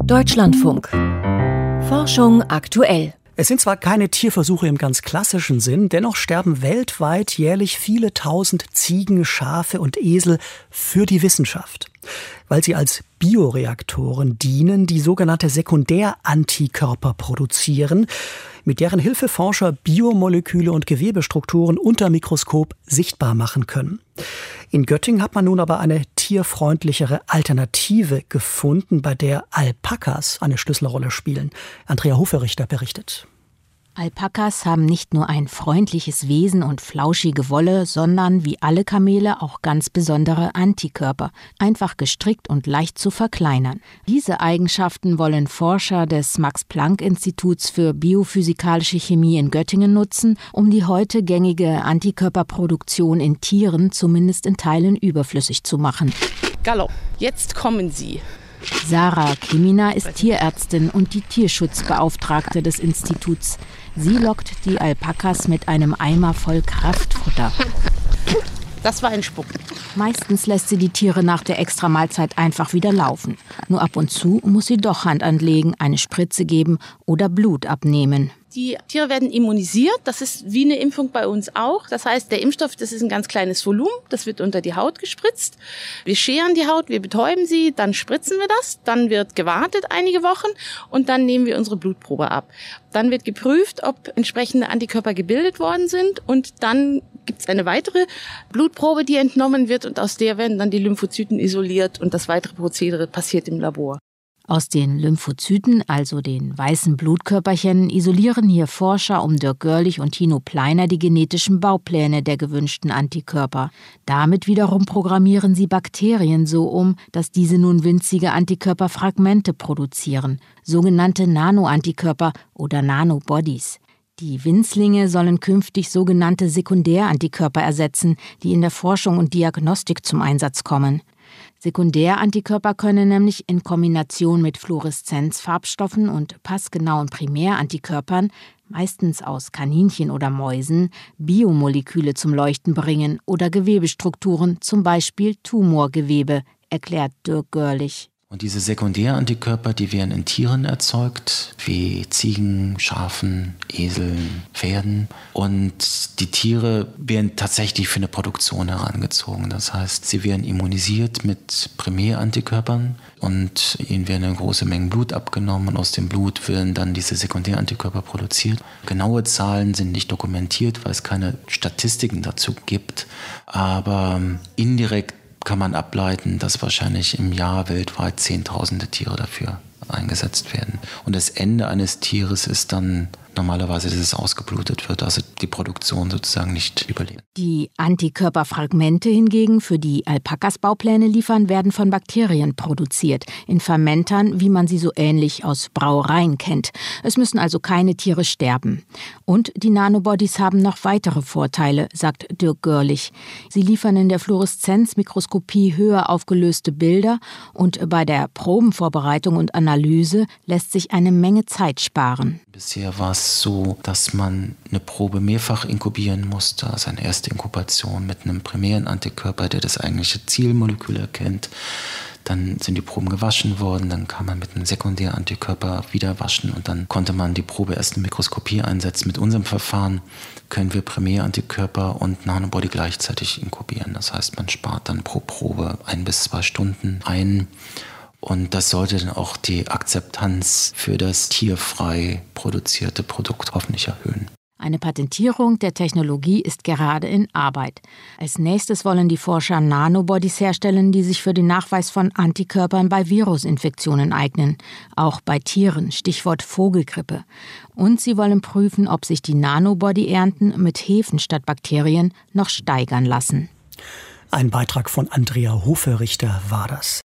Deutschlandfunk. Forschung aktuell. Es sind zwar keine Tierversuche im ganz klassischen Sinn, dennoch sterben weltweit jährlich viele tausend Ziegen, Schafe und Esel für die Wissenschaft, weil sie als Bioreaktoren dienen, die sogenannte Sekundärantikörper produzieren, mit deren Hilfe Forscher Biomoleküle und Gewebestrukturen unter Mikroskop sichtbar machen können. In Göttingen hat man nun aber eine tierfreundlichere Alternative gefunden, bei der Alpakas eine Schlüsselrolle spielen. Andrea Hoferichter berichtet. Alpakas haben nicht nur ein freundliches Wesen und flauschige Wolle, sondern wie alle Kamele auch ganz besondere Antikörper, einfach gestrickt und leicht zu verkleinern. Diese Eigenschaften wollen Forscher des Max-Planck-Instituts für biophysikalische Chemie in Göttingen nutzen, um die heute gängige Antikörperproduktion in Tieren zumindest in Teilen überflüssig zu machen. Galopp, jetzt kommen sie. Sarah Kemina ist Tierärztin und die Tierschutzbeauftragte des Instituts. Sie lockt die Alpakas mit einem Eimer voll Kraftfutter. Das war ein Spuck. Meistens lässt sie die Tiere nach der Extramahlzeit einfach wieder laufen. Nur ab und zu muss sie doch Hand anlegen, eine Spritze geben oder Blut abnehmen. Die Tiere werden immunisiert, das ist wie eine Impfung bei uns auch. Das heißt, der Impfstoff, das ist ein ganz kleines Volumen, das wird unter die Haut gespritzt. Wir scheren die Haut, wir betäuben sie, dann spritzen wir das, dann wird gewartet einige Wochen und dann nehmen wir unsere Blutprobe ab. Dann wird geprüft, ob entsprechende Antikörper gebildet worden sind und dann gibt es eine weitere Blutprobe, die entnommen wird und aus der werden dann die Lymphozyten isoliert und das weitere Prozedere passiert im Labor. Aus den Lymphozyten, also den weißen Blutkörperchen, isolieren hier Forscher um Dirk Görlich und Tino Pleiner die genetischen Baupläne der gewünschten Antikörper. Damit wiederum programmieren sie Bakterien so um, dass diese nun winzige Antikörperfragmente produzieren, sogenannte Nanoantikörper oder Nanobodies. Die Winzlinge sollen künftig sogenannte Sekundärantikörper ersetzen, die in der Forschung und Diagnostik zum Einsatz kommen. Sekundärantikörper können nämlich in Kombination mit Fluoreszenzfarbstoffen und passgenauen Primärantikörpern, meistens aus Kaninchen oder Mäusen, Biomoleküle zum Leuchten bringen oder Gewebestrukturen, zum Beispiel Tumorgewebe, erklärt Dirk Görlich. Und diese Sekundärantikörper, die werden in Tieren erzeugt, wie Ziegen, Schafen, Eseln, Pferden. Und die Tiere werden tatsächlich für eine Produktion herangezogen. Das heißt, sie werden immunisiert mit Primärantikörpern und ihnen werden eine große Menge Blut abgenommen. Und aus dem Blut werden dann diese Sekundärantikörper produziert. Genaue Zahlen sind nicht dokumentiert, weil es keine Statistiken dazu gibt. Aber indirekt kann man ableiten, dass wahrscheinlich im Jahr weltweit Zehntausende Tiere dafür eingesetzt werden. Und das Ende eines Tieres ist dann normalerweise, dass es ausgeblutet wird, also die Produktion sozusagen nicht überlebt. Die Antikörperfragmente hingegen, für die Alpakas Baupläne liefern, werden von Bakterien produziert, in Fermentern, wie man sie so ähnlich aus Brauereien kennt. Es müssen also keine Tiere sterben. Und die Nanobodies haben noch weitere Vorteile, sagt Dirk Görlich. Sie liefern in der Fluoreszenzmikroskopie höher aufgelöste Bilder und bei der Probenvorbereitung und Analyse lässt sich eine Menge Zeit sparen. Bisher war es so, dass man eine Probe mehrfach inkubieren musste, also eine erste Inkubation mit einem primären Antikörper, der das eigentliche Zielmolekül erkennt. Dann sind die Proben gewaschen worden, dann kann man mit einem Sekundärantikörper wieder waschen und dann konnte man die Probe erst in Mikroskopie einsetzen. Mit unserem Verfahren können wir Primärantikörper und Nanobody gleichzeitig inkubieren. Das heißt, man spart dann pro Probe 1 bis 2 Stunden ein. Und das sollte dann auch die Akzeptanz für das tierfrei produzierte Produkt hoffentlich erhöhen. Eine Patentierung der Technologie ist gerade in Arbeit. Als nächstes wollen die Forscher Nanobodies herstellen, die sich für den Nachweis von Antikörpern bei Virusinfektionen eignen. Auch bei Tieren, Stichwort Vogelgrippe. Und sie wollen prüfen, ob sich die Nanobody-Ernten mit Hefen statt Bakterien noch steigern lassen. Ein Beitrag von Andrea Hoferichter war das.